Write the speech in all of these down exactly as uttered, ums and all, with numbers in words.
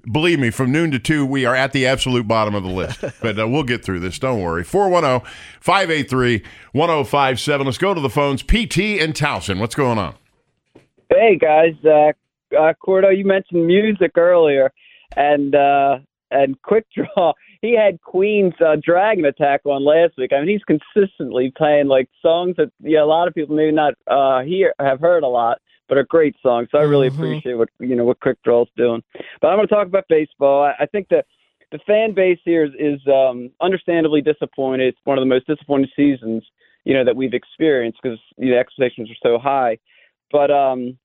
believe me, from noon to two, we are at the absolute bottom of the list. But uh, we'll get through this. Don't worry. four one zero, five eight three, one zero five seven. Let's go to the phones. P T and Towson, what's going on? Hey, guys. Uh, uh, Cordo, you mentioned music earlier. And uh, and Quick Draw, he had Queen's uh, Dragon Attack on last week. I mean, he's consistently playing, like, songs that yeah, a lot of people maybe not uh, hear have heard a lot, but are great songs. So I really mm-hmm. appreciate what you know what Quick Draw's doing. But I'm going to talk about baseball. I, I think that the fan base here is, is um, understandably disappointed. It's one of the most disappointing seasons you know that we've experienced because you know, expectations are so high. But um,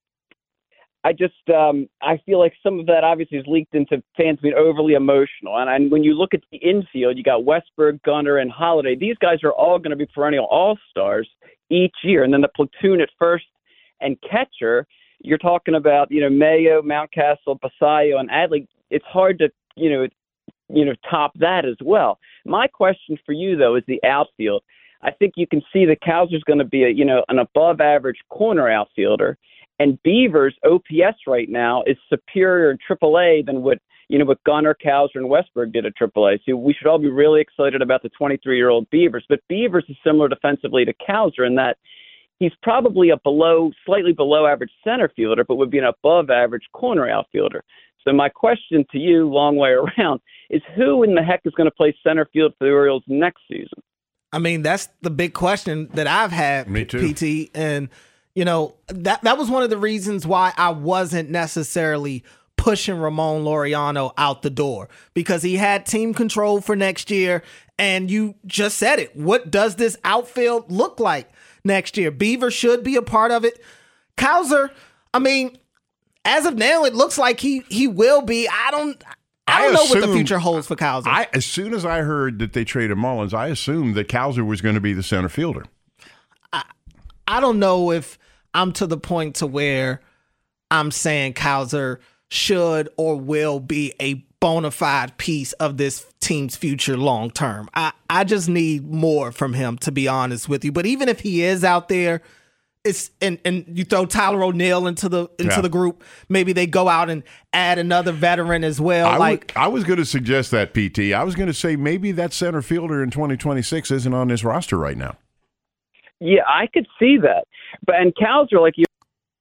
I just um, I feel like some of that obviously is leaked into fans being overly emotional. And, and when you look at the infield, you got Westburg, Gunnar, and Holiday. These guys are all going to be perennial all-stars each year. And then the platoon at first and catcher, you're talking about, you know, Mayo, Mountcastle, Basayo, and Adley. It's hard to, you know, you know, top that as well. My question for you, though, is the outfield. I think you can see that Cowser's going to be a, you know, an above-average corner outfielder. And Beavers' O P S right now is superior in triple A than what, you know, what Gunnar, Cowser, and Westburg did at triple A. So we should all be really excited about the twenty-three-year-old Beavers. But Beavers is similar defensively to Cowser in that he's probably a below, slightly below average center fielder, but would be an above average corner outfielder. So my question to you, long way around, is who in the heck is going to play center field for the Orioles next season? I mean, that's the big question that I've had, Me too. P T. And, you know, that that was one of the reasons why I wasn't necessarily pushing Ramon Laureano out the door, because he had team control for next year. And you just said it. What does this outfield look like next year? Beaver should be a part of it. Cowser, I mean, as of now, it looks like he he will be. I don't I don't I know assumed, what the future holds for Cowser. I, as soon as I heard that they traded Mullins, I assumed that Cowser was going to be the center fielder. I, I don't know if I'm to the point to where I'm saying Cowser should or will be a bona fide piece of this team's future long term. I, I just need more from him, to be honest with you. But even if he is out there, it's and, and you throw Tyler O'Neill into the into yeah. the group, maybe they go out and add another veteran as well. I like would, I was going to suggest that, P T. I was going to say maybe that center fielder in twenty twenty-six isn't on this roster right now. Yeah, I could see that. But and Cowser, like you,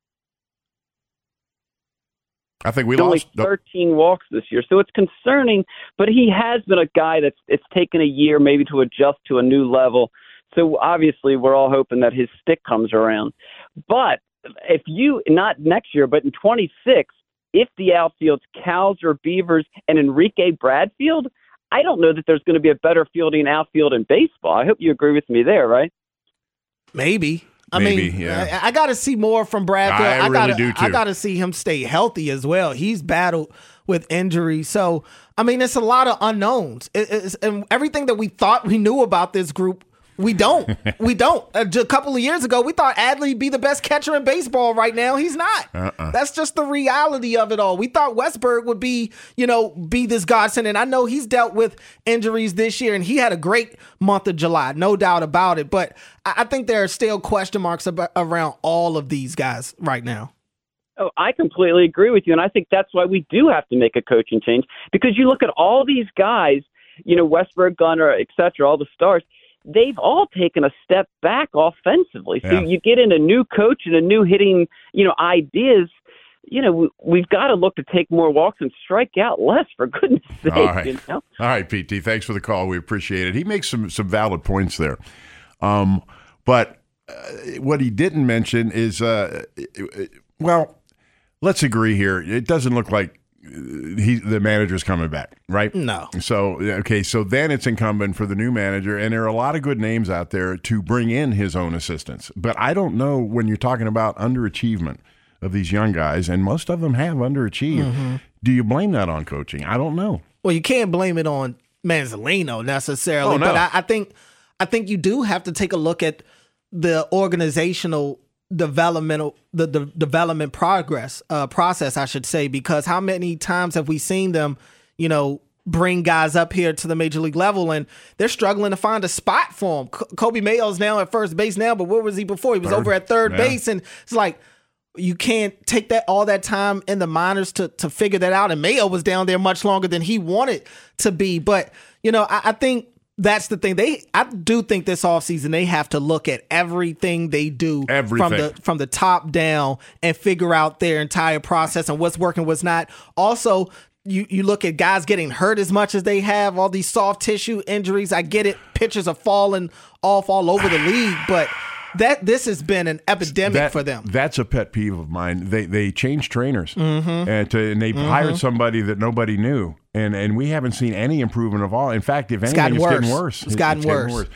I think we only lost thirteen walks this year, so it's concerning. But he has been a guy that's it's taken a year maybe to adjust to a new level. So obviously, we're all hoping that his stick comes around. But if you not next year, but in twenty-six, if the outfield's Cowser, Beavers, and Enrique Bradfield, I don't know that there's going to be a better fielding outfield in baseball. I hope you agree with me there, right? Maybe. I Maybe, mean, yeah. I, I got to see more from Bradfield. I, I really gotta, do too. I got to see him stay healthy as well. He's battled with injury. So, I mean, it's a lot of unknowns. It, it's, and everything that we thought we knew about this group, we don't. we don't. A, a couple of years ago, we thought Adley'd be the best catcher in baseball right now. He's not. Uh-uh. That's just the reality of it all. We thought Westburg would be, you know, be this godsend. And I know he's dealt with injuries this year, and he had a great month of July, no doubt about it. But I, I think there are still question marks about, around all of these guys right now. Oh, I completely agree with you, and I think that's why we do have to make a coaching change, because you look at all these guys, you know, Westburg, Gunnar, et cetera, all the stars, they've all taken a step back offensively. So yeah. you get in a new coach and a new hitting, you know, ideas. You know, we, we've got to look to take more walks and strike out less, for goodness sake. All right, you know? All right, P T. Thanks for the call. We appreciate it. He makes some some valid points there. Um, but uh, what he didn't mention is, uh, well, let's agree here. It doesn't look like he the manager's coming back, right? No. So, okay, so then it's incumbent for the new manager, and there are a lot of good names out there to bring in his own assistants. But I don't know when you're talking about underachievement of these young guys, and most of them have underachieved. Mm-hmm. Do you blame that on coaching? I don't know. Well, you can't blame it on Manzolino necessarily, oh, no. but I, I think I think you do have to take a look at the organizational developmental the, the development progress uh, process, I should say, because how many times have we seen them, you know, bring guys up here to the major league level and they're struggling to find a spot for them. C- Kobe Mayo's now at first base now, but where was he before? He was third. over at third yeah. base, and it's like, you can't take that all that time in the minors to to figure that out. And Mayo was down there much longer than he wanted to be. But, you know, I, I think that's the thing. They I do think this offseason they have to look at everything they do Everything. from the from the top down and figure out their entire process and what's working, what's not. Also, You you look at guys getting hurt as much as they have, all these soft tissue injuries. I get it. Pitchers are falling off all over the league, but that this has been an epidemic that, for them. That's a pet peeve of mine. They they changed trainers Mm-hmm. and, to, and they Mm-hmm. hired somebody that nobody knew, and and we haven't seen any improvement of all. In fact, if anything, gotten it's worse. getting worse. It's gotten getting worse.